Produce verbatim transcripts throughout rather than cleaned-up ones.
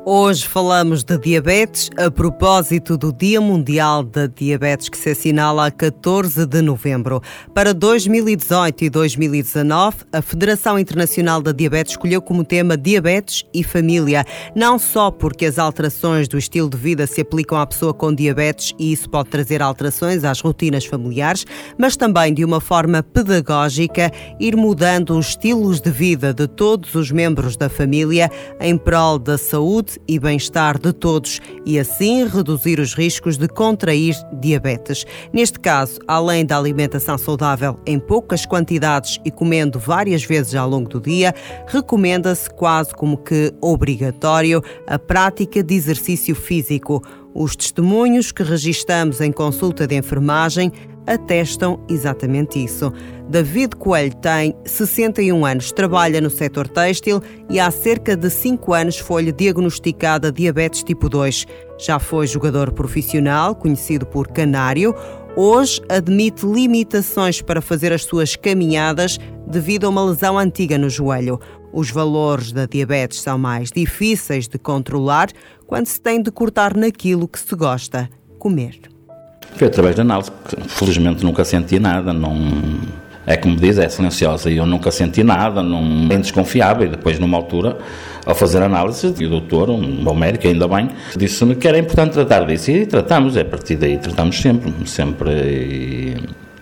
Hoje falamos de diabetes a propósito do Dia Mundial da Diabetes que se assinala a catorze de novembro. Para dois mil e dezoito e dois mil e dezanove, a Federação Internacional da Diabetes escolheu como tema Diabetes e Família, não só porque as alterações do estilo de vida se aplicam à pessoa com diabetes e isso pode trazer alterações às rotinas familiares, mas também de uma forma pedagógica ir mudando os estilos de vida de todos os membros da família em prol da saúde e bem-estar de todos e assim reduzir os riscos de contrair diabetes. Neste caso, além da alimentação saudável em poucas quantidades e comendo várias vezes ao longo do dia, recomenda-se quase como que obrigatório a prática de exercício físico. Os testemunhos que registamos em consulta de enfermagem atestam exatamente isso. David Coelho tem sessenta e um anos, trabalha no setor têxtil e há cerca de cinco anos foi-lhe diagnosticada diabetes tipo dois. Já foi jogador profissional, conhecido por Canário. Hoje admite limitações para fazer as suas caminhadas devido a uma lesão antiga no joelho. Os valores da diabetes são mais difíceis de controlar quando se tem de cortar naquilo que se gosta, comer. Foi através da análise, porque felizmente nunca senti nada, não... É como diz, é silenciosa e eu nunca senti nada, não... bem desconfiava e depois numa altura, ao fazer a análise, o doutor, um bom médico, ainda bem, disse-me que era importante tratar disso e tratamos, a partir daí tratamos sempre, sempre... E...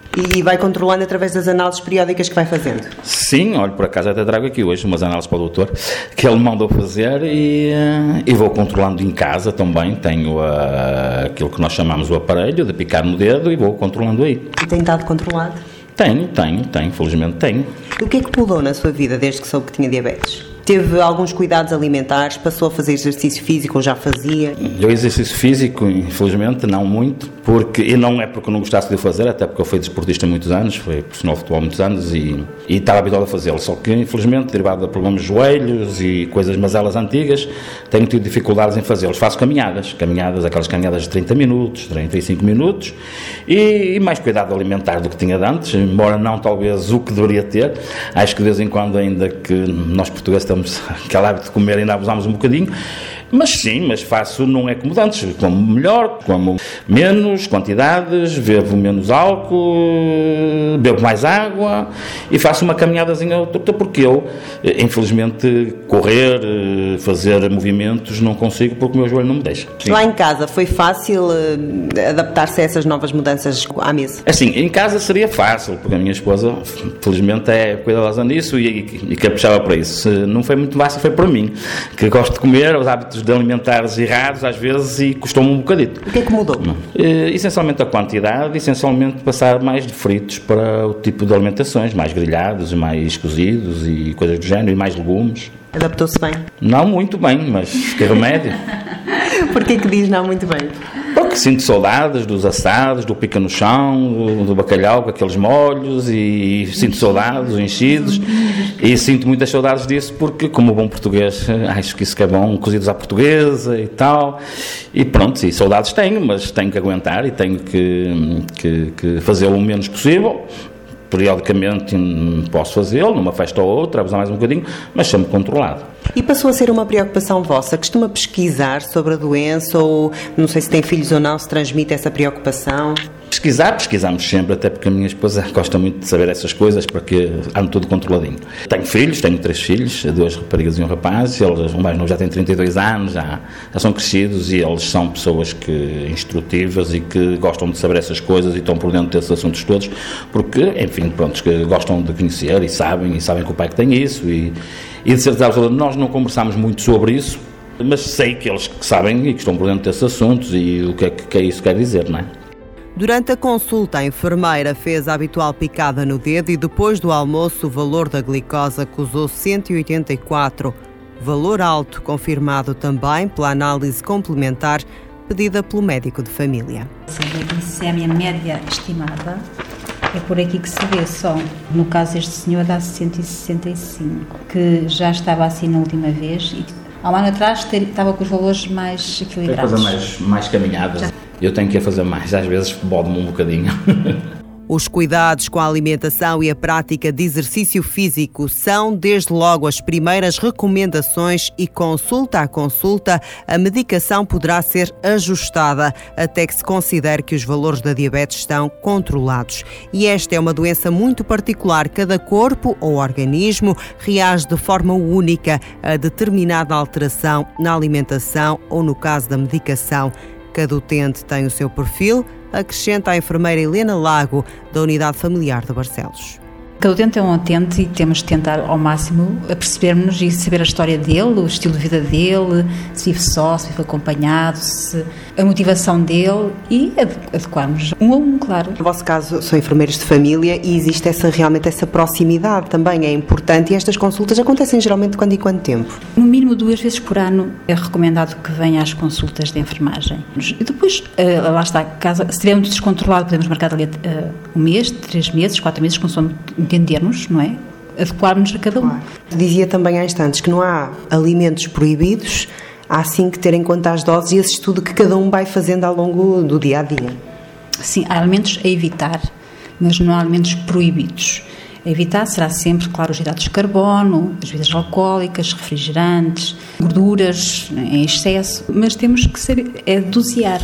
E vai controlando através das análises periódicas que vai fazendo? Sim, olha, por acaso até trago aqui hoje umas análises para o doutor que ele me mandou fazer e, e vou controlando em casa também. Tenho a, aquilo que nós chamamos o aparelho de picar no dedo e vou controlando aí. E tem estado controlado? Tenho, tenho, tenho, felizmente tenho. O que é que mudou na sua vida desde que soube que tinha diabetes? Teve alguns cuidados alimentares? Passou a fazer exercício físico ou já fazia? Eu exercício físico, infelizmente, não muito, porque, e não é porque eu não gostasse de fazer, até porque eu fui desportista há muitos anos, fui profissional de futebol há muitos anos e, e estava habituado a fazê-lo, só que, infelizmente, derivado de problemas de joelhos e coisas mazelas antigas, tenho tido dificuldades em fazê-los. Faço caminhadas, caminhadas, aquelas caminhadas de trinta minutos, trinta e cinco minutos, e, e mais cuidado alimentar do que tinha de antes, embora não talvez o que deveria ter. Acho que de vez em quando, ainda que nós portugueses estamos aquele hábito de comer ainda abusamos um bocadinho, mas sim, mas faço, não é como antes, como melhor, como menos quantidades, bebo menos álcool, bebo mais água e faço uma caminhadazinha, porque eu, infelizmente, correr, fazer movimentos não consigo porque o meu joelho não me deixa. Sim. Lá em casa foi fácil adaptar-se a essas novas mudanças à mesa? Assim, em casa seria fácil, porque a minha esposa, felizmente, é cuidadosa nisso e, e, e caprichava para isso. Não foi muito fácil, foi para mim, que gosto de comer, os hábitos de alimentares errados às vezes e custou-me um bocadito. O que é que mudou? Uh, essencialmente a quantidade, essencialmente passar mais de fritos para o tipo de alimentações, mais grelhados, mais cozidos e coisas do género, e mais legumes. Adaptou-se bem? Não muito bem, mas que remédio. Porquê que diz não muito bem? Porque sinto saudades dos assados, do pica no chão, do, do bacalhau com aqueles molhos e sinto saudades, dos enchidos e sinto muitas saudades disso porque, como bom português, acho que isso que é bom, cozidos à portuguesa e tal, e pronto, e saudades tenho, mas tenho que aguentar e tenho que, que, que fazê-lo o menos possível. Periodicamente posso fazê-lo, numa festa ou outra, abusar mais um bocadinho, mas sempre controlado. E passou a ser uma preocupação vossa? Costuma pesquisar sobre a doença ou, não sei se tem filhos ou não, se transmite essa preocupação? Pesquisar, pesquisamos sempre, até porque a minha esposa gosta muito de saber essas coisas, porque ando tudo controladinho. Tenho filhos, tenho três filhos, duas raparigas e um rapaz, eles, o mais novo já tem trinta e dois anos, já, já são crescidos e eles são pessoas que, instrutivas e que gostam de saber essas coisas e estão por dentro desses assuntos todos, porque, enfim, pronto, que gostam de conhecer e sabem, e sabem que o pai que tem isso e, e de certeza absoluta nós não conversamos muito sobre isso, mas sei que eles que sabem e que estão por dentro desses assuntos e o que é que, que isso quer dizer, não é? Durante a consulta, a enfermeira fez a habitual picada no dedo e depois do almoço o valor da glicose acusou cento e oitenta e quatro, valor alto confirmado também pela análise complementar pedida pelo médico de família. A glicémia média estimada é por aqui que se vê só. No caso deste senhor dá cento e sessenta e cinco, que já estava assim na última vez e há um ano atrás estava com os valores mais equilibrados. Tem coisa mais, mais caminhadas. Já. Eu tenho que ir fazer mais, às vezes bode-me um bocadinho. Os cuidados com a alimentação e a prática de exercício físico são, desde logo, as primeiras recomendações e consulta a consulta, a medicação poderá ser ajustada até que se considere que os valores da diabetes estão controlados. E esta é uma doença muito particular. Cada corpo ou organismo reage de forma única a determinada alteração na alimentação ou, no caso da medicação. Cada utente tem o seu perfil, acrescenta a enfermeira Helena Lago, da Unidade Familiar de Barcelos. Cada utente é um utente e temos de tentar ao máximo percebermos e saber a história dele, o estilo de vida dele, se vive só, se vive acompanhado, se a motivação dele e adequarmos um a um, claro. No vosso caso, são enfermeiros de família e existe essa, realmente essa proximidade também, é importante, e estas consultas acontecem geralmente quando e quanto tempo? No mínimo duas vezes por ano é recomendado que venha às consultas de enfermagem. E depois, lá está, caso, se estiver muito descontrolado, podemos marcar ali um mês, três meses, quatro meses, consoante entendermos, não é? Adequar-nos a cada um. Claro. Dizia também há instantes que não há alimentos proibidos, há sim que ter em conta as doses e esse estudo que cada um vai fazendo ao longo do dia-a-dia. Sim, há alimentos a evitar, mas não há alimentos proibidos. A evitar será sempre, claro, os hidratos de carbono, as bebidas alcoólicas, refrigerantes, gorduras em excesso, mas temos que saber, é dosear.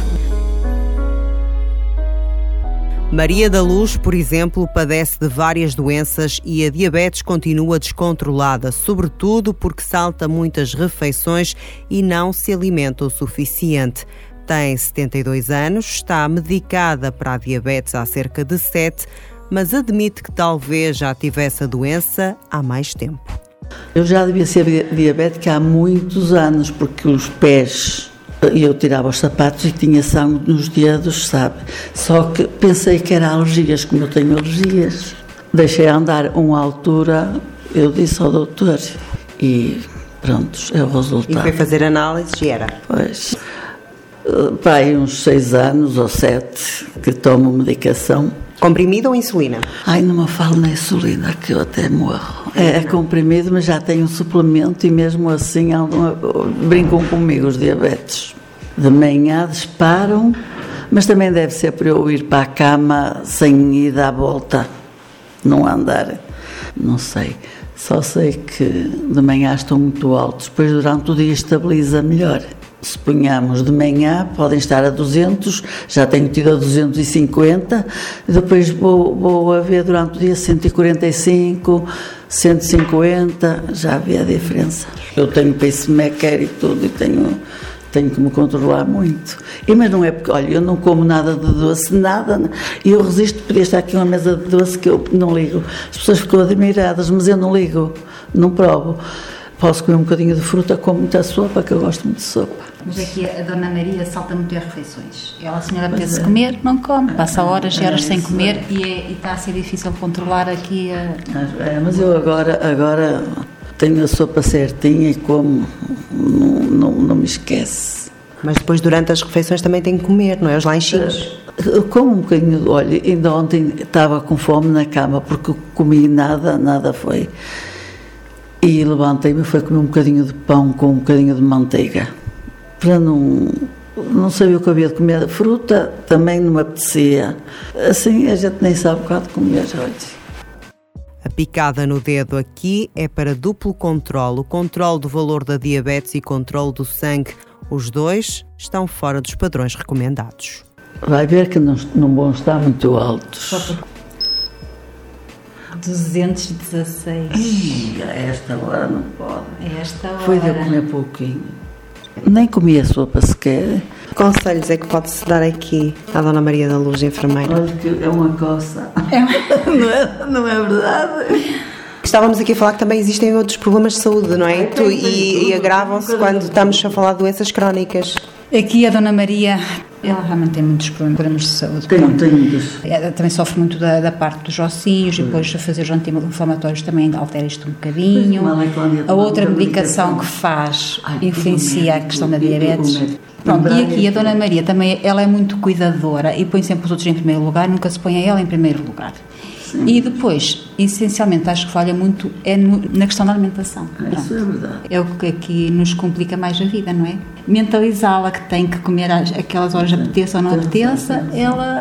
Maria da Luz, por exemplo, padece de várias doenças e a diabetes continua descontrolada, sobretudo porque salta muitas refeições e não se alimenta o suficiente. Tem setenta e dois anos, está medicada para a diabetes há cerca de sete, mas admite que talvez já tivesse a doença há mais tempo. Eu já devia ser diabética há muitos anos, porque os pés... eu tirava os sapatos e tinha sangue nos dedos, sabe? Só que pensei que era alergias, como eu tenho alergias. Deixei andar uma altura, eu disse ao doutor e pronto, é o resultado. E foi fazer análise e era? Pois, pai, uns seis anos ou sete que tomo medicação. Comprimido ou insulina? Ai, não me falo na insulina, que eu até morro. É, é comprimido, mas já tenho um suplemento e mesmo assim andam, brincam comigo os diabetes. De manhã disparam, mas também deve ser para eu ir para a cama sem ir à volta, não andar, não sei. Só sei que de manhã estão muito altos, depois durante o dia estabiliza melhor. Se ponhamos de manhã, podem estar a duzentos, já tenho tido a duzentos e cinquenta, depois vou, vou a ver durante o dia cento e quarenta e cinco, cento e cinquenta, já vi a diferença. Eu tenho pacemaker e tudo e tenho, tenho que me controlar muito. E, mas não é porque, olha, eu não como nada de doce, nada, e eu resisto, podia estar aqui uma mesa de doce que eu não ligo. As pessoas ficam admiradas, mas eu não ligo, não provo. Posso comer um bocadinho de fruta, como muita sopa, que eu gosto muito de sopa. Mas aqui a Dona Maria salta muito as refeições. Ela, a senhora, apetece comer, não come. Passa horas e horas sem comer e, é, e está a ser difícil controlar aqui a... É, mas eu agora, agora tenho a sopa certinha e como, não, não, não me esquece. Mas depois, durante as refeições, também tem que comer, não é? Os lanchinhos. Eu como um bocadinho, olha, ainda ontem estava com fome na cama, porque comi nada, nada foi... E levantei-me e fui comer um bocadinho de pão com um bocadinho de manteiga. Para não, não sabia o que havia de comer. Fruta também não me apetecia. Assim a gente nem sabe o bocado de comer hoje. A picada no dedo aqui é para duplo controle. O controle do valor da diabetes e controle do sangue. Os dois estão fora dos padrões recomendados. Vai ver que não, não vão estar muito altos. duzentos e dezasseis. Ih, a esta hora não pode. A esta hora. Foi de eu comer pouquinho. Nem comia sopa sequer. Que conselhos é que pode-se dar aqui à Dona Maria da Luz, enfermeira? Olha que é uma coça. É. não, é, não é verdade? Estávamos aqui a falar que também existem outros problemas de saúde, não é? Tu, e, e agravam-se quando estamos a falar de doenças crónicas. Aqui a Dona Maria, ela realmente tem muitos problemas de saúde. Tem, tem muitos. Ela também sofre muito da, da parte dos ossinhos, e depois a fazer os anti-inflamatórios também altera isto um bocadinho. A outra medicação que faz influencia a questão da diabetes. Pronto, e aqui a Dona Maria também, ela é muito cuidadora e põe sempre os outros em primeiro lugar, nunca se põe a ela em primeiro lugar. Sim. E depois, essencialmente, acho que falha muito é no, na questão da alimentação. Isso é verdade. É o que aqui nos complica mais a vida, não é? Mentalizá-la que tem que comer às, aquelas horas apeteça ou não apeteça, ela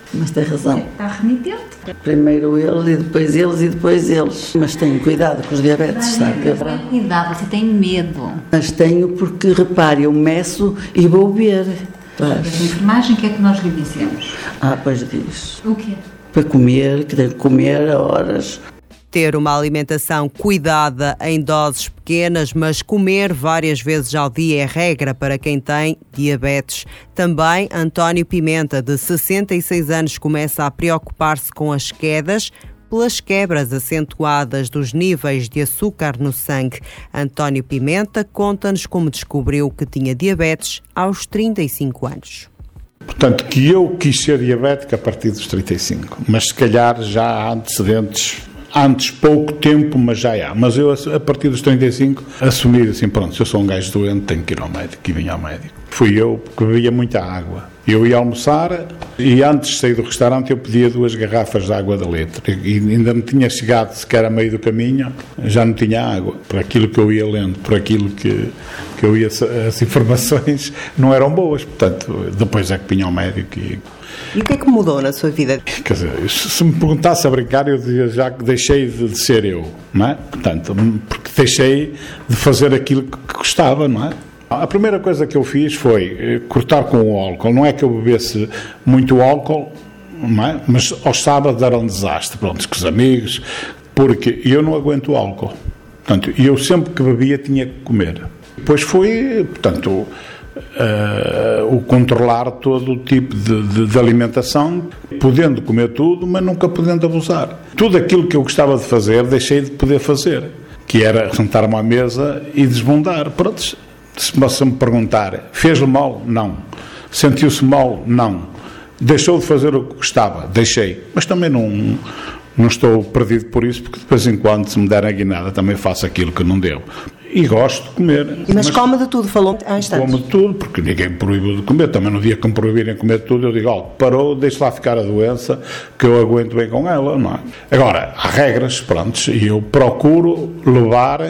Mas tem razão. Está remitente. Primeiro eles e depois eles e depois eles. Mas tenho cuidado com os diabetes, sabe? Tem cuidado, você tem medo. Mas tenho porque, repare, eu meço e vou ver. A enfermagem, o que é que nós lhe dizemos? Ah, pois diz. O quê? Para comer, que tem que comer a horas. Ter uma alimentação cuidada em doses pequenas, mas comer várias vezes ao dia é regra para quem tem diabetes. Também António Pimenta, de sessenta e seis anos, começa a preocupar-se com as quedas pelas quebras acentuadas dos níveis de açúcar no sangue. António Pimenta conta-nos como descobriu que tinha diabetes aos trinta e cinco anos. Portanto, que eu quis ser diabético a partir dos trinta e cinco, mas se calhar já há antecedentes. Antes, pouco tempo, mas já há. Mas eu, a partir dos trinta e cinco, assumi assim, pronto, se eu sou um gajo doente, tenho que ir ao médico. E vim ao médico. Fui eu, porque bebia muita água. Eu ia almoçar e antes de sair do restaurante eu pedia duas garrafas de água de litro. E ainda não tinha chegado sequer a meio do caminho, já não tinha água. Por aquilo que eu ia lendo, por aquilo que, que eu ia... As informações não eram boas. Portanto, depois é que vinha ao médico e... E o que é que mudou na sua vida? Quer dizer, se me perguntasse a brincar, eu dizia já que deixei de ser eu, não é? Portanto, porque deixei de fazer aquilo que gostava, não é? A primeira coisa que eu fiz foi cortar com o álcool. Não é que eu bebesse muito álcool, não é? Mas aos sábados era um desastre, pronto, com os amigos, porque eu não aguento o álcool. Portanto, eu sempre que bebia tinha que comer. Depois foi, portanto... Uh, o controlar todo o tipo de, de, de alimentação, podendo comer tudo, mas nunca podendo abusar. Tudo aquilo que eu gostava de fazer, deixei de poder fazer, que era sentar-me à mesa e desbundar. Pronto, se você me perguntar, fez-lhe mal? Não. Sentiu-se mal? Não. Deixou de fazer o que gostava? Deixei. Mas também não, não estou perdido por isso, porque de vez em quando, se me der a guinada, também faço aquilo que não devo. E gosto de comer. Mas, mas come de tudo, falou há instantes. Como de tudo, porque ninguém me proibiu de comer. Também no dia que me proibirem comer tudo, eu digo, ó, parou, deixe lá ficar a doença, que eu aguento bem com ela, não é? Agora, há regras, pronto, e eu procuro levar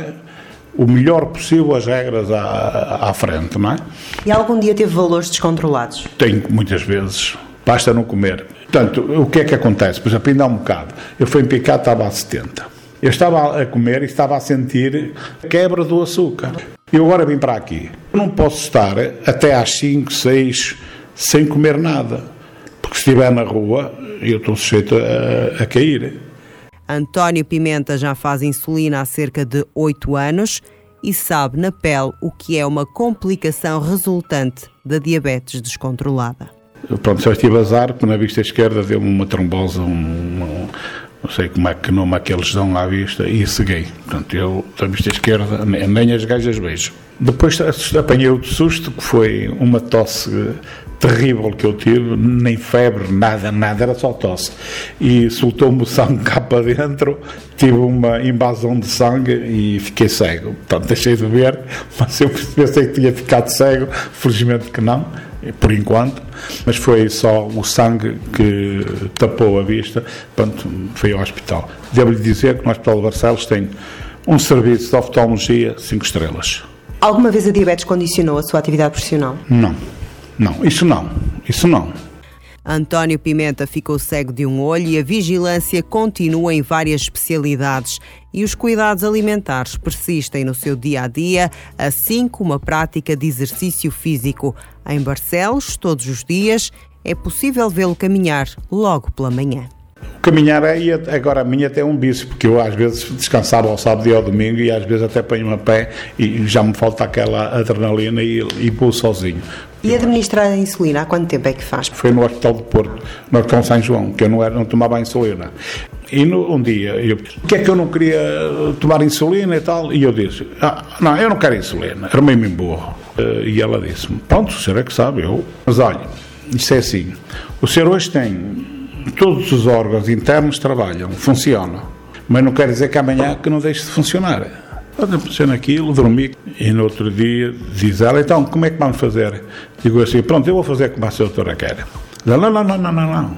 o melhor possível as regras à, à frente, não é? E algum dia teve valores descontrolados? Tenho, muitas vezes. Basta não comer. Portanto, o que é que acontece? Por exemplo, ainda há um bocado. Eu fui em picado, estava a setenta. Eu estava a comer e estava a sentir a quebra do açúcar. Eu agora vim para aqui. Eu não posso estar até às cinco, seis sem comer nada. Porque se estiver na rua, eu estou sujeito a, a cair. António Pimenta já faz insulina há cerca de oito anos e sabe na pele o que é uma complicação resultante da diabetes descontrolada. Pronto, só estive a azar, porque na vista esquerda deu-me uma trombose, um, um, não sei como é que nome é que eles dão à vista, e ceguei. Portanto, eu, da vista esquerda, nem as gajas vejo. Depois apanhei outro susto, que foi uma tosse terrível que eu tive, nem febre, nada, nada, era só tosse. E soltou-me o sangue cá para dentro, tive uma invasão de sangue e fiquei cego. Portanto, deixei de ver, mas eu pensei que tinha ficado cego, felizmente que não, por enquanto, mas foi só o sangue que tapou a vista. Pronto, fui ao hospital. Devo-lhe dizer que no Hospital de Barcelos tem um serviço de oftalmologia cinco estrelas. Alguma vez a diabetes condicionou a sua atividade profissional? Não, não, isso não, isso não. António Pimenta ficou cego de um olho e a vigilância continua em várias especialidades e os cuidados alimentares persistem no seu dia-a-dia, assim como a prática de exercício físico. Em Barcelos, todos os dias, é possível vê-lo caminhar logo pela manhã. Caminhar aí, agora a minha até é um vício, porque eu às vezes descansava ao sábado e ao domingo e às vezes até ponho-me a pé e já me falta aquela adrenalina e, e vou sozinho. E administrar a insulina, há quanto tempo é que faz? Foi no Hospital de Porto, no Hospital São João, que eu não, era, não tomava a insulina. E no, um dia, eu, o que é que eu não queria tomar insulina e tal? E eu disse, ah, não, eu não quero insulina, armei-me em burro. E ela disse-me, pronto, o senhor é que sabe, eu. Mas olha, isso é assim, o senhor hoje tem... Todos os órgãos internos trabalham, funcionam, mas não quer dizer que amanhã que não deixe de funcionar. Pode funcionar aquilo, dormi, e no outro dia diz ela, então, como é que vamos fazer? Digo assim, pronto, eu vou fazer como a sua doutora quer. Não, não, não, não, não, não.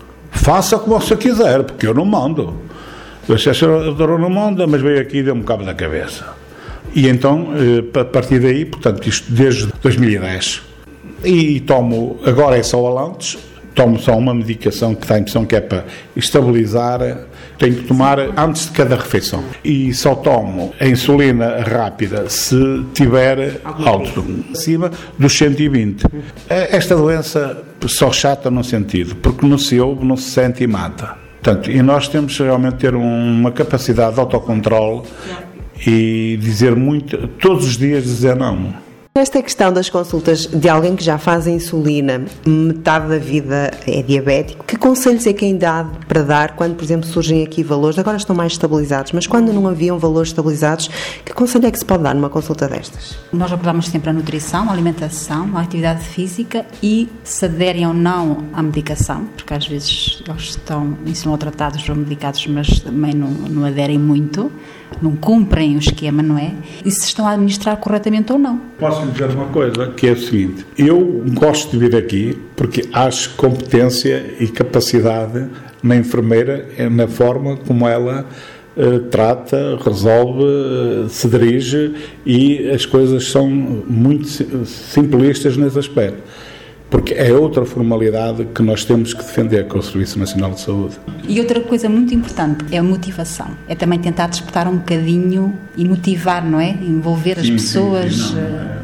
Faça como você quiser, porque eu não mando. Eu sei, a senhora doutora não manda, mas veio aqui e deu-me cabo da cabeça. E então, a partir daí, portanto, isto desde dois mil e dez, e tomo, agora é só alantes, tomo só uma medicação que dá a impressão que é para estabilizar, tenho que tomar antes de cada refeição. E só tomo a insulina rápida se tiver alto, acima dos cento e vinte. Esta doença só chata num sentido, porque não se ouve, não se sente e mata. Portanto, e nós temos realmente ter uma capacidade de autocontrole e dizer muito, todos os dias dizer não. Esta questão das consultas de alguém que já faz a insulina, metade da vida é diabético, que conselhos é que ainda há para dar quando, por exemplo, surgem aqui valores, agora estão mais estabilizados, mas quando não haviam valores estabilizados, que conselho é que se pode dar numa consulta destas? Nós abordamos sempre a nutrição, a alimentação, a atividade física e se aderem ou não à medicação, porque às vezes eles estão, são tratados ou medicados, mas também não, não aderem muito, não cumprem o esquema, não é? E se estão a administrar corretamente ou não. Posso lhe dizer uma coisa, que é o seguinte, eu gosto de vir aqui porque acho competência e capacidade na enfermeira, na forma como ela uh, trata, resolve, uh, se dirige, e as coisas são muito simplistas nesse aspecto. Porque é outra formalidade que nós temos que defender com o Serviço Nacional de Saúde. E outra coisa muito importante é a motivação. É também tentar despertar um bocadinho e motivar, não é? Envolver as sim, pessoas. Sim, sim, não, é.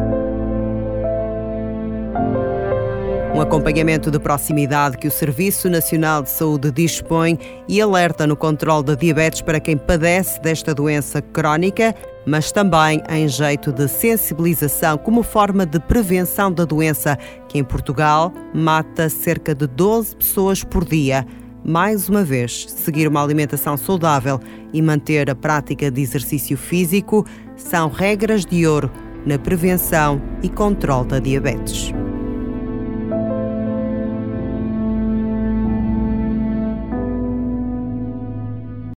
Um acompanhamento de proximidade que o Serviço Nacional de Saúde dispõe e alerta no controle da diabetes para quem padece desta doença crónica, mas também em jeito de sensibilização como forma de prevenção da doença, que em Portugal mata cerca de doze pessoas por dia. Mais uma vez, seguir uma alimentação saudável e manter a prática de exercício físico são regras de ouro na prevenção e controle da diabetes.